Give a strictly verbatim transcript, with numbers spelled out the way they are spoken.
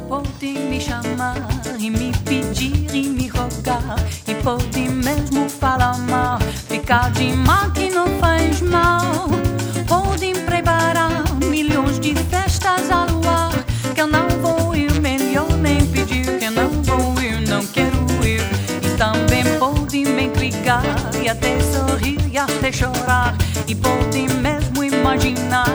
Pode me chamar e me pedir e me rogar, e pode mesmo falar mal, ficar de mal que não faz mal. Pode preparar milhões de festas a luar, que eu não vou ir, melhor nem pedir, que eu não vou ir, não quero ir. E também pode me intrigar e até sorrir e até chorar, e pode mesmo imaginar